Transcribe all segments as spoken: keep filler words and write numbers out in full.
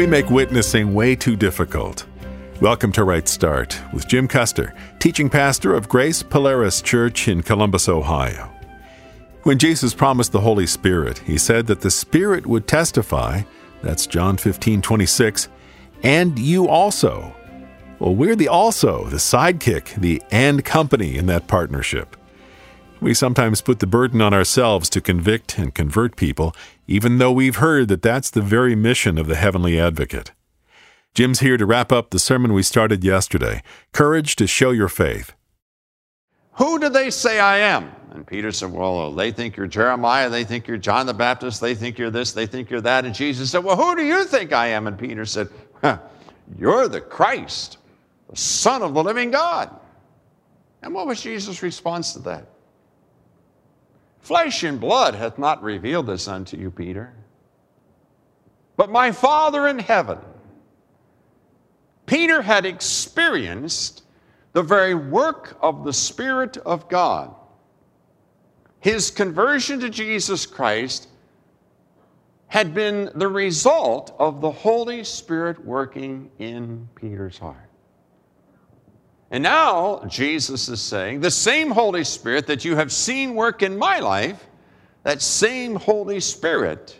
We make witnessing way too difficult. Welcome to Right Start with Jim Custer, teaching pastor of Grace Polaris Church in Columbus, Ohio. When Jesus promised the Holy Spirit, he said that the Spirit would testify, that's John fifteen twenty-six, and you also. Well, we're the also, the sidekick, the and company in that partnership. We sometimes put the burden on ourselves to convict and convert people, even though we've heard that that's the very mission of the Heavenly Advocate. Jim's here to wrap up the sermon we started yesterday, Courage to Show Your Faith. Who do they say I am? And Peter said, well, they think you're Jeremiah, they think you're John the Baptist, they think you're this, they think you're that. And Jesus said, well, who do you think I am? And Peter said, huh, you're the Christ, the Son of the living God. And what was Jesus' response to that? Flesh and blood hath not revealed this unto you, Peter, but my Father in heaven. Peter had experienced the very work of the Spirit of God. His conversion to Jesus Christ had been the result of the Holy Spirit working in Peter's heart. And now Jesus is saying, the same Holy Spirit that you have seen work in my life, that same Holy Spirit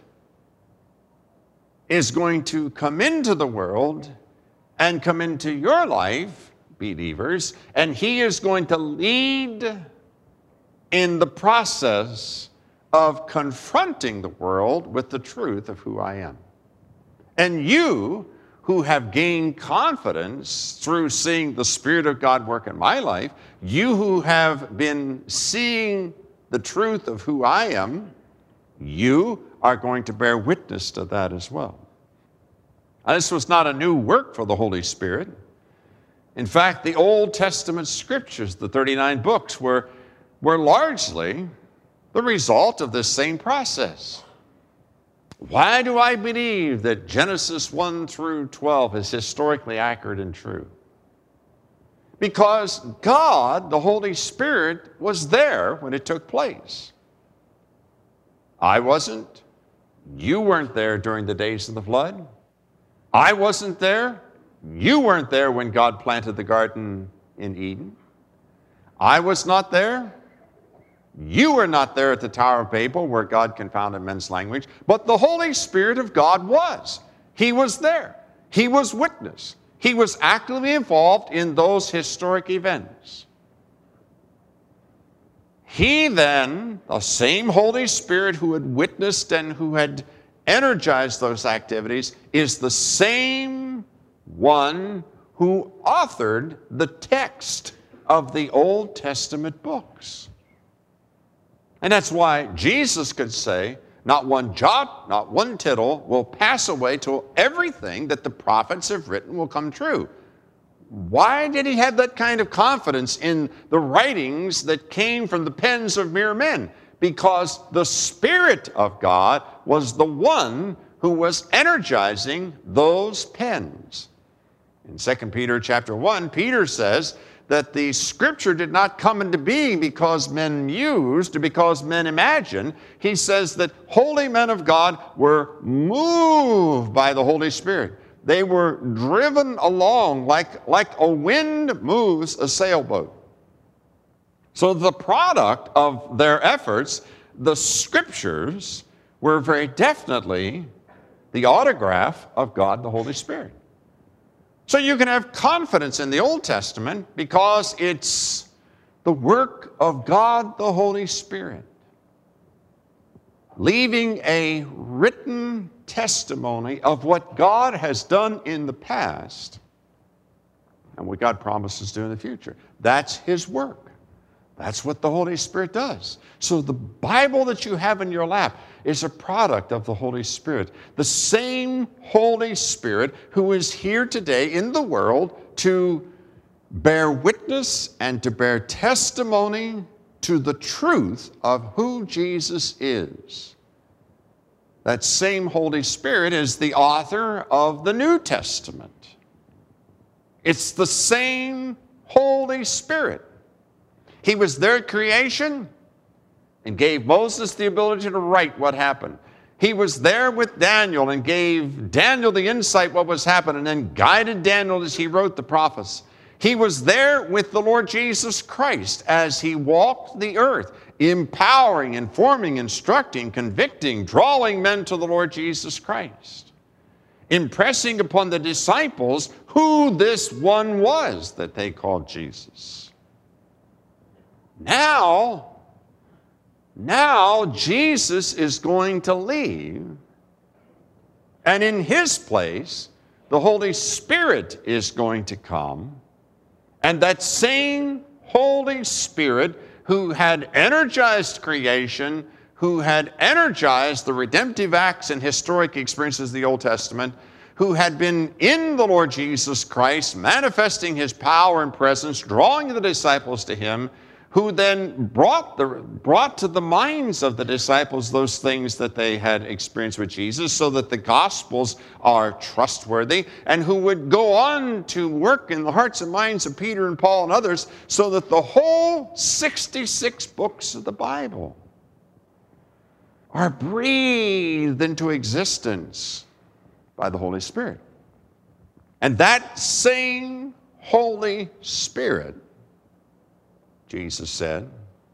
is going to come into the world and come into your life, believers, and he is going to lead in the process of confronting the world with the truth of who I am. And you who have gained confidence through seeing the Spirit of God work in my life, you who have been seeing the truth of who I am, you are going to bear witness to that as well. Now, this was not a new work for the Holy Spirit. In fact, the Old Testament scriptures, the thirty-nine books, were, were largely the result of this same process. Why do I believe that Genesis one through twelve is historically accurate and true? Because God, the Holy Spirit, was there when it took place. I wasn't. You weren't there during the days of the flood. I wasn't there. You weren't there when God planted the garden in Eden. I was not there. You were not there at the Tower of Babel where God confounded men's language, but the Holy Spirit of God was. He was there. He was witness. He was actively involved in those historic events. He then, the same Holy Spirit who had witnessed and who had energized those activities, is the same one who authored the text of the Old Testament books. And that's why Jesus could say, not one jot, not one tittle will pass away till everything that the prophets have written will come true. Why did he have that kind of confidence in the writings that came from the pens of mere men? Because the Spirit of God was the one who was energizing those pens. In Second Peter chapter one, Peter says that the Scripture did not come into being because men mused or because men imagined. He says that holy men of God were moved by the Holy Spirit. They were driven along like, like a wind moves a sailboat. So the product of their efforts, the Scriptures, were very definitely the autograph of God the Holy Spirit. So you can have confidence in the Old Testament because it's the work of God the Holy Spirit, leaving a written testimony of what God has done in the past and what God promises to do in the future. That's His work. That's what the Holy Spirit does. So the Bible that you have in your lap is a product of the Holy Spirit. The same Holy Spirit who is here today in the world to bear witness and to bear testimony to the truth of who Jesus is. That same Holy Spirit is the author of the New Testament. It's the same Holy Spirit. He was there at creation and gave Moses the ability to write what happened. He was there with Daniel and gave Daniel the insight what was happening, and then guided Daniel as he wrote the prophets. He was there with the Lord Jesus Christ as he walked the earth, empowering, informing, instructing, convicting, drawing men to the Lord Jesus Christ, impressing upon the disciples who this one was that they called Jesus. Now, now Jesus is going to leave, and in his place, the Holy Spirit is going to come. And that same Holy Spirit who had energized creation, who had energized the redemptive acts and historic experiences of the Old Testament, who had been in the Lord Jesus Christ, manifesting his power and presence, drawing the disciples to him, who then brought, the, brought to the minds of the disciples those things that they had experienced with Jesus so that the Gospels are trustworthy, and who would go on to work in the hearts and minds of Peter and Paul and others so that the whole sixty-six books of the Bible are breathed into existence by the Holy Spirit. And that same Holy Spirit, Jesus said,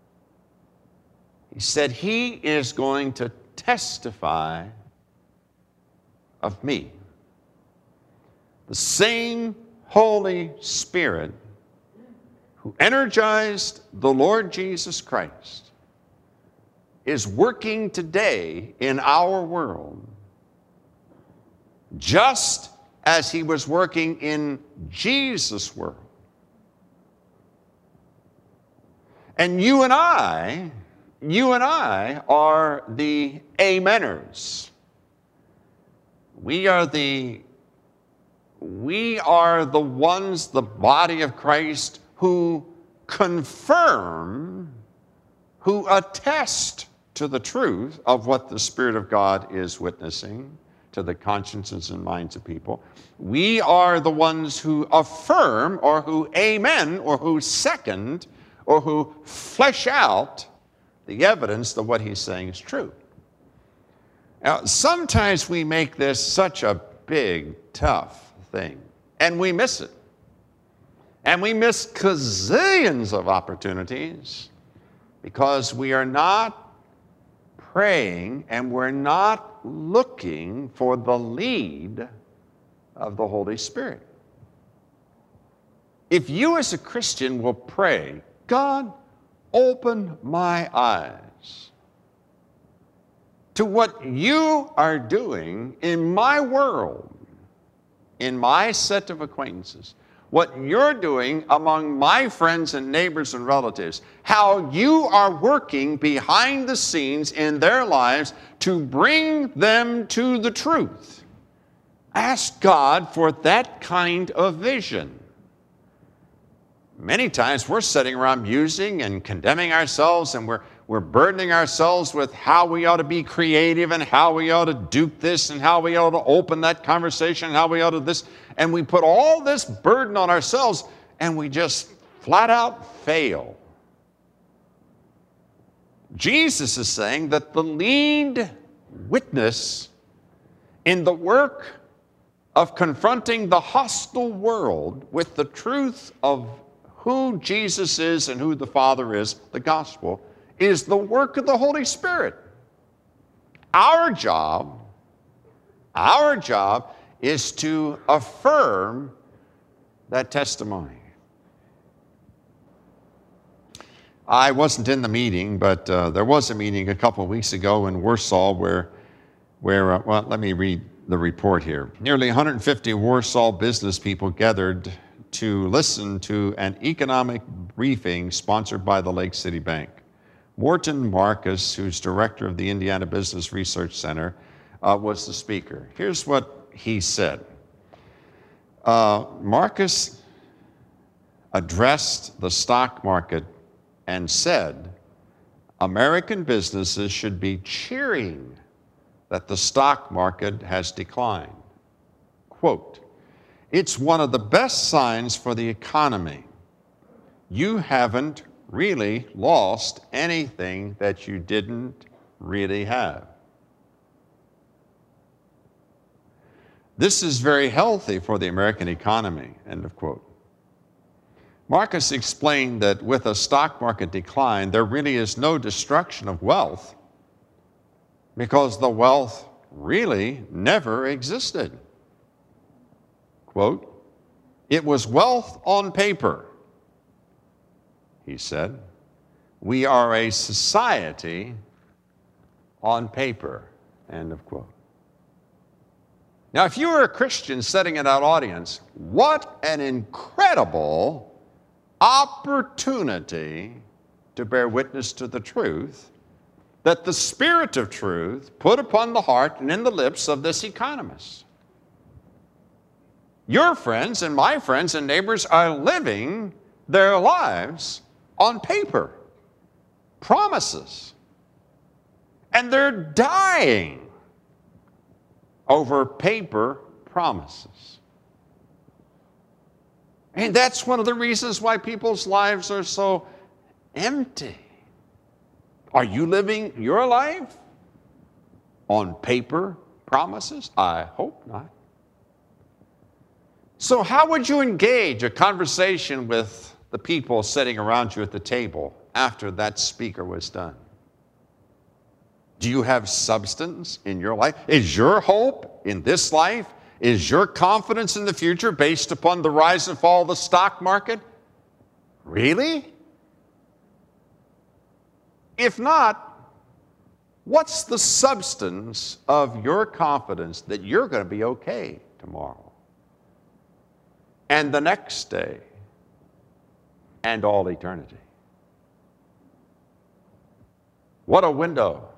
he said, he is going to testify of me. The same Holy Spirit who energized the Lord Jesus Christ is working today in our world, just as he was working in Jesus' world. And you and I, you and I are the ameners. We are the, we are the ones, the body of Christ, who confirm, who attest to the truth of what the Spirit of God is witnessing to the consciences and minds of people. We are the ones who affirm, or who amen, or who second, or who flesh out the evidence that what he's saying is true. Now, sometimes we make this such a big, tough thing, and we miss it. And we miss gazillions of opportunities because we are not praying and we're not looking for the lead of the Holy Spirit. If you as a Christian will pray, God, open my eyes to what you are doing in my world, in my set of acquaintances, what you're doing among my friends and neighbors and relatives, how you are working behind the scenes in their lives to bring them to the truth. Ask God for that kind of vision. Many times we're sitting around musing and condemning ourselves, and we're, we're burdening ourselves with how we ought to be creative and how we ought to duke this and how we ought to open that conversation and how we ought to this. And we put all this burden on ourselves and we just flat out fail. Jesus is saying that the lead witness in the work of confronting the hostile world with the truth of who Jesus is and who the Father is, the gospel, is the work of the Holy Spirit. Our job, our job is to affirm that testimony. I wasn't in the meeting, but uh, there was a meeting a couple of weeks ago in Warsaw where, where uh, well, let me read the report here. Nearly one hundred fifty Warsaw business people gathered to listen to an economic briefing sponsored by the Lake City Bank. Morton Marcus, who's director of the Indiana Business Research Center, uh, was the speaker. Here's what he said. Uh, Marcus addressed the stock market and said, American businesses should be cheering that the stock market has declined. Quote, it's one of the best signs for the economy. You haven't really lost anything that you didn't really have. This is very healthy for the American economy, end of quote. Marcus explained that with a stock market decline, there really is no destruction of wealth because the wealth really never existed. Quote, "It was wealth on paper," he said. "We are a society on paper," end of quote. Now, if you were a Christian sitting in that audience, what an incredible opportunity to bear witness to the truth that the Spirit of truth put upon the heart and in the lips of this economist. Your friends and my friends and neighbors are living their lives on paper, promises, and they're dying over paper promises. And that's one of the reasons why people's lives are so empty. Are you living your life on paper promises? I hope not. So how would you engage a conversation with the people sitting around you at the table after that speaker was done? Do you have substance in your life? Is your hope in this life, is your confidence in the future based upon the rise and fall of the stock market? Really? If not, what's the substance of your confidence that you're going to be okay tomorrow and the next day and all eternity? What a window.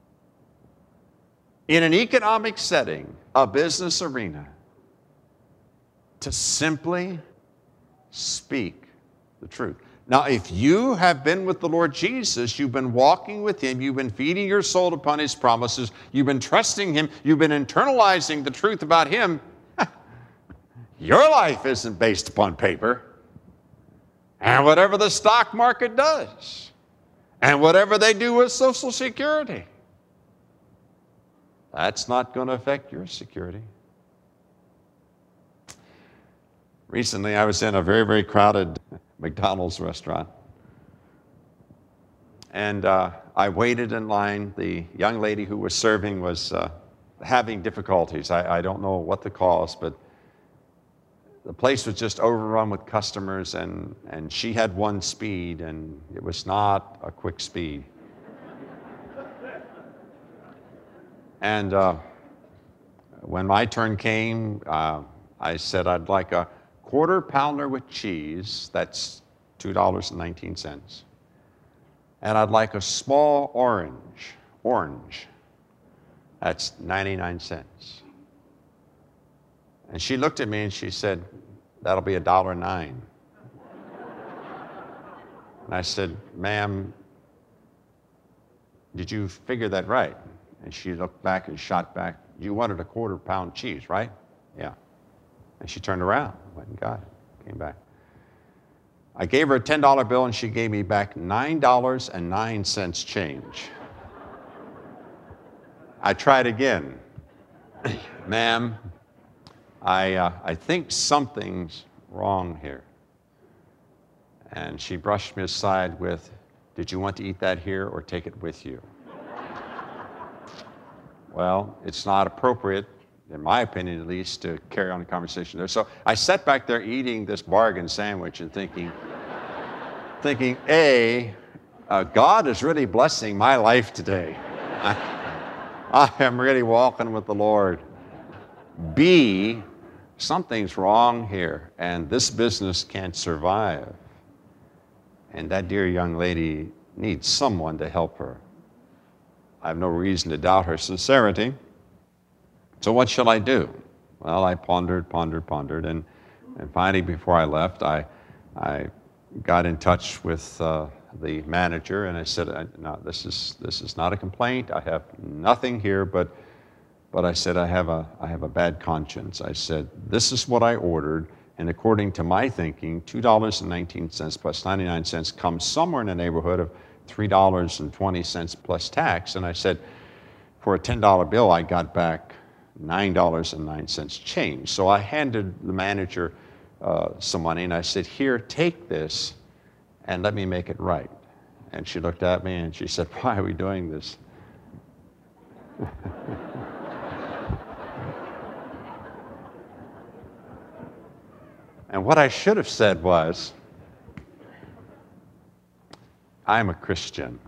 In an economic setting, a business arena, to simply speak the truth. Now, if you have been with the Lord Jesus, you've been walking with Him, you've been feeding your soul upon His promises, you've been trusting Him, you've been internalizing the truth about Him, your life isn't based upon paper. And whatever the stock market does, and whatever they do with Social Security, that's not going to affect your security. Recently, I was in a very, very crowded McDonald's restaurant. And uh, I waited in line. The young lady who was serving was uh, having difficulties. I, I don't know what the cause, but the place was just overrun with customers, and, and she had one speed, and it was not a quick speed. And uh, when my turn came, uh, I said I'd like a quarter pounder with cheese, that's two dollars and nineteen cents. And I'd like a small orange, orange, that's ninety-nine cents. And she looked at me and she said, that'll be a dollar nine. And I said, ma'am, did you figure that right? And she looked back and shot back, you wanted a quarter pound cheese, right? Yeah. And she turned around, went and got it, came back. I gave her a ten dollar bill and she gave me back nine dollars and nine cents change. I tried again. Ma'am, I, uh, I think something's wrong here. And she brushed me aside with, did you want to eat that here or take it with you? Well, it's not appropriate, in my opinion at least, to carry on a conversation there. So I sat back there eating this bargain sandwich and thinking, thinking, A, uh, God is really blessing my life today. I, I am really walking with the Lord. B, something's wrong here, and this business can't survive. And that dear young lady needs someone to help her. I have no reason to doubt her sincerity. So what shall I do? Well, I pondered, pondered, pondered, and, and finally, before I left, I, I got in touch with uh, the manager, and I said, no, this is, this is not a complaint. I have nothing here, but, but I said, I have, a, I have a bad conscience. I said, this is what I ordered, and according to my thinking, two dollars and nineteen cents plus ninety-nine cents comes somewhere in the neighborhood of three dollars and twenty cents plus tax. And I said, for a ten dollar bill, I got back nine dollars and nine cents change. So I handed the manager uh, some money, and I said, here, take this, and let me make it right. And she looked at me, and she said, why are we doing this? And what I should have said was, I'm a Christian.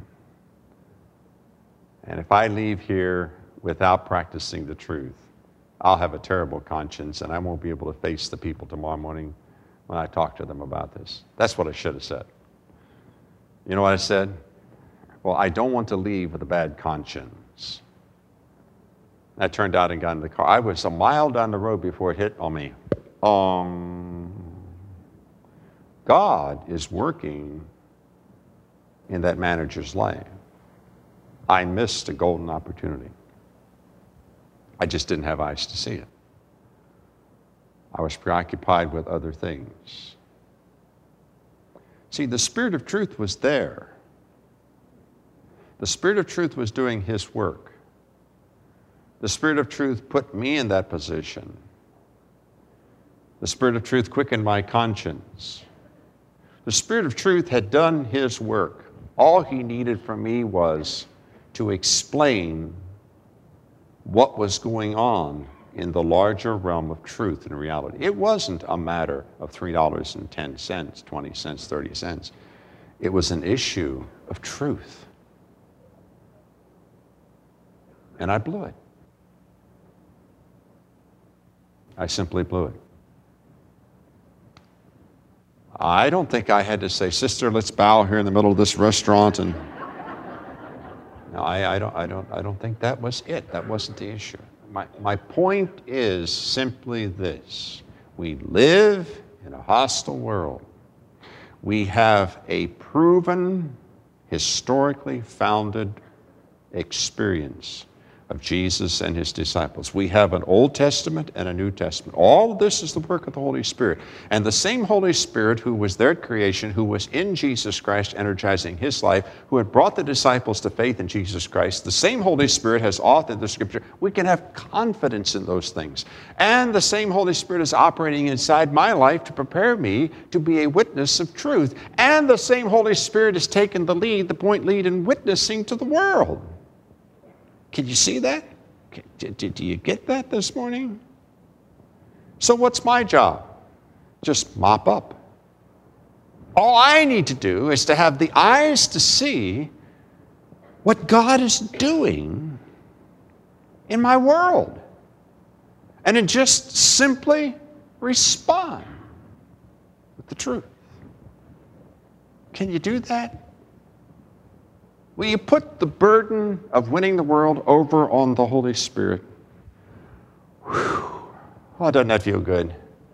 And if I leave here without practicing the truth, I'll have a terrible conscience and I won't be able to face the people tomorrow morning when I talk to them about this. That's what I should have said. You know what I said? Well, I don't want to leave with a bad conscience. I turned out and got in the car. I was a mile down the road before it hit on me. Um, God is working in that manager's life. I missed a golden opportunity. I just didn't have eyes to see it. I was preoccupied with other things. See, the Spirit of truth was there. The Spirit of truth was doing His work. The Spirit of truth put me in that position. The Spirit of truth quickened my conscience. The Spirit of truth had done His work. All He needed from me was to explain what was going on in the larger realm of truth and reality. It wasn't a matter of three dollars and ten cents, twenty cents, thirty cents. It was an issue of truth. And I blew it. I simply blew it. I don't think I had to say, sister, let's bow here in the middle of this restaurant. And no, I, I, don't, I, don't, I don't think that was it. That wasn't the issue. My, my point is simply this. We live in a hostile world. We have a proven, historically founded experience of Jesus and His disciples. We have an Old Testament and a New Testament. All of this is the work of the Holy Spirit. And the same Holy Spirit who was there at creation, who was in Jesus Christ energizing His life, who had brought the disciples to faith in Jesus Christ, the same Holy Spirit has authored the Scripture. We can have confidence in those things. And the same Holy Spirit is operating inside my life to prepare me to be a witness of truth. And the same Holy Spirit has taken the lead, the point lead in witnessing to the world. Can you see that? Do you get that this morning? So what's my job? Just mop up. All I need to do is to have the eyes to see what God is doing in my world. And then just simply respond with the truth. Can you do that? Will you put the burden of winning the world over on the Holy Spirit? Whew. Oh, doesn't that feel good?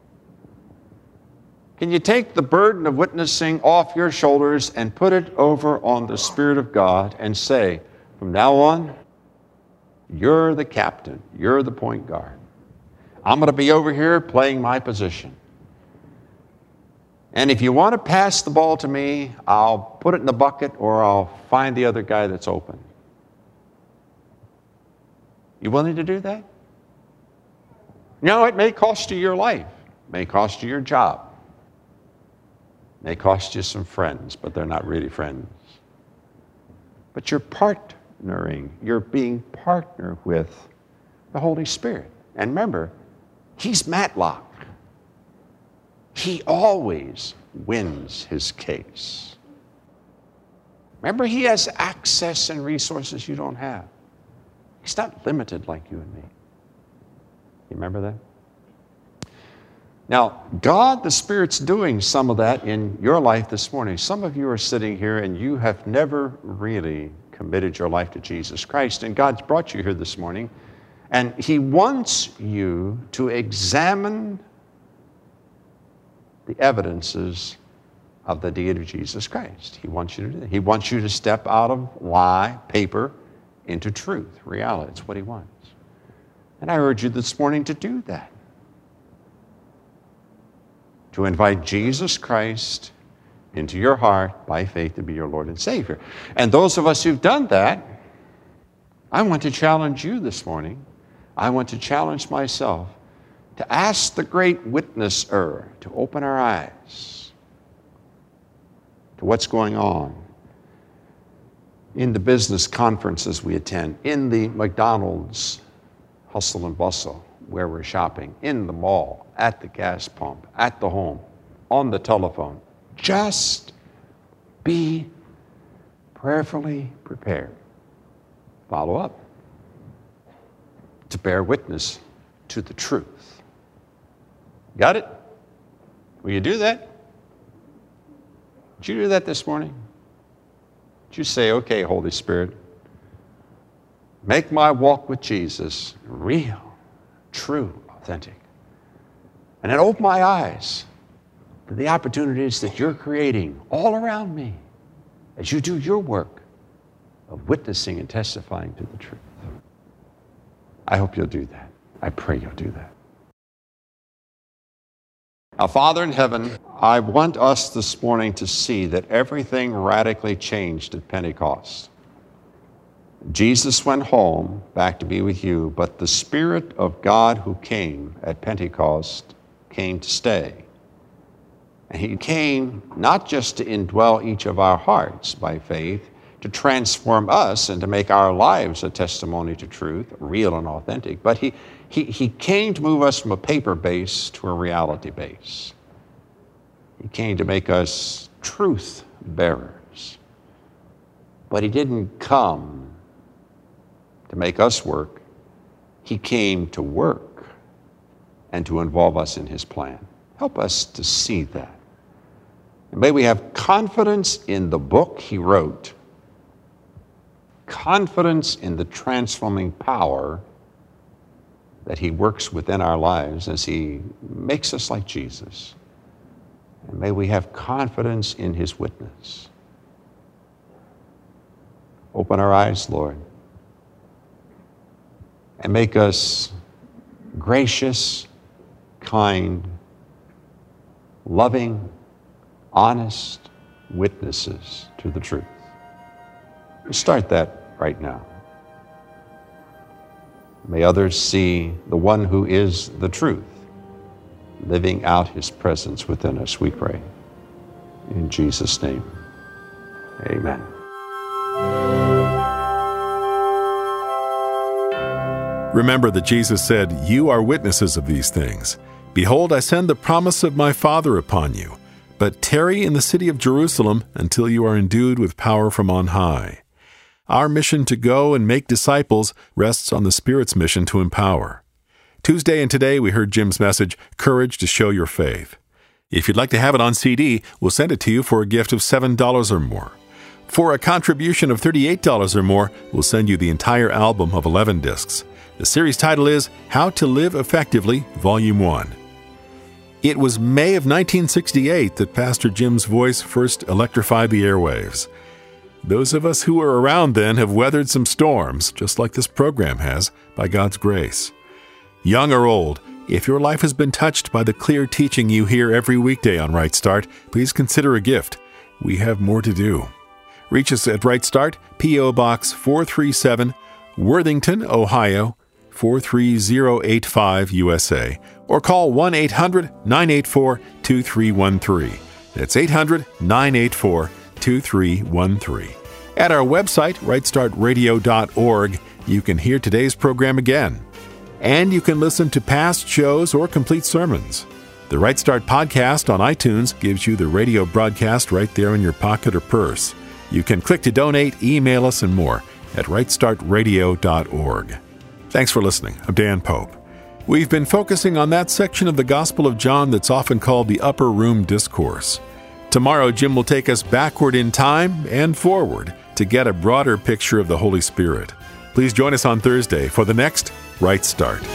Can you take the burden of witnessing off your shoulders and put it over on the Spirit of God and say, from now on, you're the captain, you're the point guard. I'm going to be over here playing my position. And if you want to pass the ball to me, I'll put it in the bucket or I'll find the other guy that's open. You willing to do that? No, it may cost you your life. It may cost you your job. It may cost you some friends, but they're not really friends. But you're partnering. You're being partnered with the Holy Spirit. And remember, He's Matlock. He always wins his case. Remember, He has access and resources you don't have. He's not limited like you and me. You remember that? Now, God, the Spirit's doing some of that in your life this morning. Some of you are sitting here and you have never really committed your life to Jesus Christ, and God's brought you here this morning, and He wants you to examine the evidences of the deity of Jesus Christ. He wants you to do that. He wants you to step out of lie, paper, into truth, reality. It's what He wants. And I urge you this morning to do that. To invite Jesus Christ into your heart by faith to be your Lord and Savior. And those of us who've done that, I want to challenge you this morning. I want to challenge myself to ask the great witnesser to open our eyes to what's going on in the business conferences we attend, in the McDonald's hustle and bustle where we're shopping, in the mall, at the gas pump, at the home, on the telephone. Just be prayerfully prepared. Follow up to bear witness to the truth. Got it? Will you do that? Did you do that this morning? Did you say, okay, Holy Spirit, make my walk with Jesus real, true, authentic. And then open my eyes to the opportunities that you're creating all around me as you do your work of witnessing and testifying to the truth. I hope you'll do that. I pray you'll do that. Now, Father in heaven, I want us this morning to see that everything radically changed at Pentecost. Jesus went home back to be with you, but the Spirit of God who came at Pentecost came to stay. And he came not just to indwell each of our hearts by faith, to transform us and to make our lives a testimony to truth, real and authentic, but he, he, he came to move us from a paper base to a reality base. He came to make us truth bearers. But he didn't come to make us work. He came to work and to involve us in his plan. Help us to see that. And may we have confidence in the book he wrote, confidence in the transforming power that he works within our lives as he makes us like Jesus. And may we have confidence in his witness. Open our eyes, Lord, and make us gracious, kind, loving, honest witnesses to the truth. Start that right now. May others see the one who is the truth, living out his presence within us, we pray. In Jesus' name, amen. Remember that Jesus said, "You are witnesses of these things. Behold, I send the promise of my Father upon you. But tarry in the city of Jerusalem until you are endued with power from on high." Our mission to go and make disciples rests on the Spirit's mission to empower. Tuesday and today we heard Jim's message, Courage to Show Your Faith. If you'd like to have it on C D, we'll send it to you for a gift of seven dollars or more. For a contribution of thirty-eight dollars or more, we'll send you the entire album of eleven discs. The series title is How to Live Effectively, Volume one. It was May of nineteen sixty-eight that Pastor Jim's voice first electrified the airwaves. Those of us who were around then have weathered some storms, just like this program has, by God's grace. Young or old, if your life has been touched by the clear teaching you hear every weekday on Right Start, please consider a gift. We have more to do. Reach us at Right Start, P O Box four three seven, Worthington, Ohio, four three zero eight five, U S A, or call one eight hundred nine eight four two three one three. That's eight hundred nine eight four two three one three. At our website, right start radio dot org, you can hear today's program again. And you can listen to past shows or complete sermons. The Right Start podcast on iTunes gives you the radio broadcast right there in your pocket or purse. You can click to donate, email us, and more at right start radio dot org. Thanks for listening. I'm Dan Pope. We've been focusing on that section of the Gospel of John that's often called the Upper Room Discourse. Tomorrow, Jim will take us backward in time and forward to get a broader picture of the Holy Spirit. Please join us on Thursday for the next Right Start.